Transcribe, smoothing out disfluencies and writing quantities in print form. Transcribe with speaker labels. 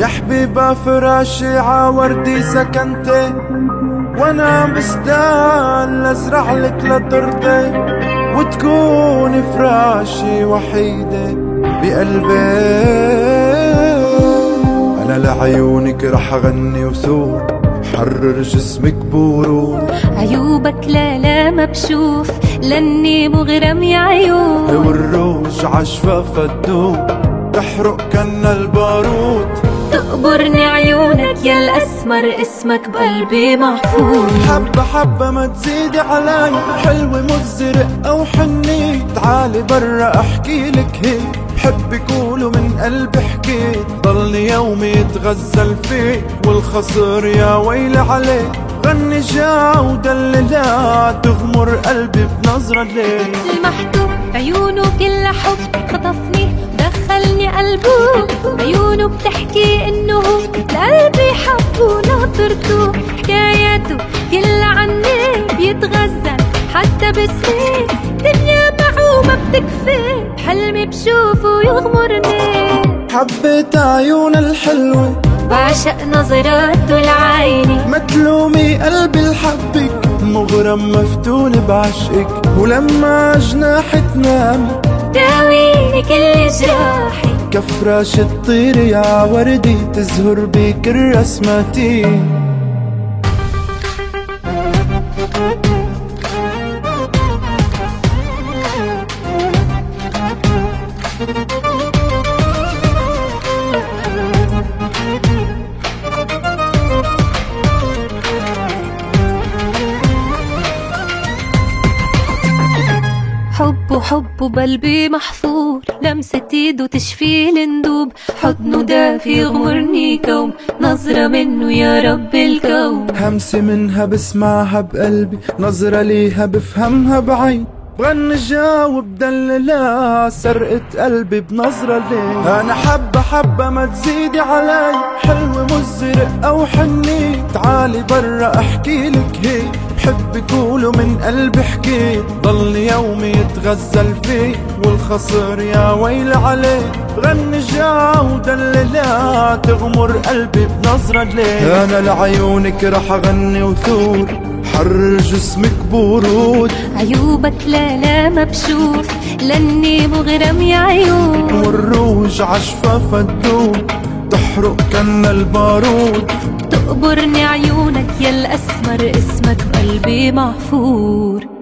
Speaker 1: يا حبيبة فراشي عوردي سكنتي، وانا مستاهل ازرع لك لطردي، وتكوني فراشي وحيدة بقلبي. انا لعيونك رح اغني وثور، حرر جسمك بورود.
Speaker 2: عيوبك لا ما بشوف، لاني مغرم يا عيون.
Speaker 1: والروج عشفافة تدوب، تحرق كنا البارود.
Speaker 2: تقبرني عيونك يا الأسمر، اسمك بقلبي محفور.
Speaker 1: حبة حبة ما تزيدي علي، حلوة مزرق أو حني. تعالي برا أحكي لك هيك، بحبك قولوا من قلبي حكيت. ضلني يومي يتغزل فيك، والخصر يا ويلي عليك. غني جا ودللا، تغمر قلبي بنظرة ليك.
Speaker 2: المحتوم عيونه كلها حب، خطفني دخلني قلبه. عيونه بتحكي انه قلبي حبه، ناطرته حكاياته كلها عني. بيتغزل حتى باسمي، دنيا معه ما بتكفي. حلمي بشوفه يغمرني.
Speaker 1: حبيت عيون الحلوة،
Speaker 2: بعشق نظراته العيني.
Speaker 1: ما تلومي قلبي لحبك، مغرم مفتون بعشقك. ولما جناحي تنام،
Speaker 2: داويني كل جراحي.
Speaker 1: كفراش تطير يا وردي، تزهر بيك الرسماتي.
Speaker 2: حبه بقلبي محفور، لمسة ايده تشفي الندوب. حضنه دافي يغمرني كوم، نظرة منه يا رب الكون.
Speaker 1: همسة منها بسمعها بقلبي، نظرة ليها بفهمها بعين. بغني جاوب دللا، سرقة قلبي بنظرة ليه. أنا حبة حبة ما تزيدي علي، حلوة مزرق أو حني. تعالي برا أحكي لك هيك، بحبك قولوا من قلبي حكيت. ضل يومي يتغزل فيك، والخصر يا ويل عليك. بغني جا ودللا، تغمر قلبي بنظرة ليه. أنا لعيونك رح أغني وثور، حرر جسمك بورود.
Speaker 2: عيوبك لا ما بشوف، لاني مغرم يا عيون.
Speaker 1: والروج عشفافة تدوب، تحرق كنا البارود.
Speaker 2: تقبرني عيونك يا الأسمر، اسمك بقلبي محفور.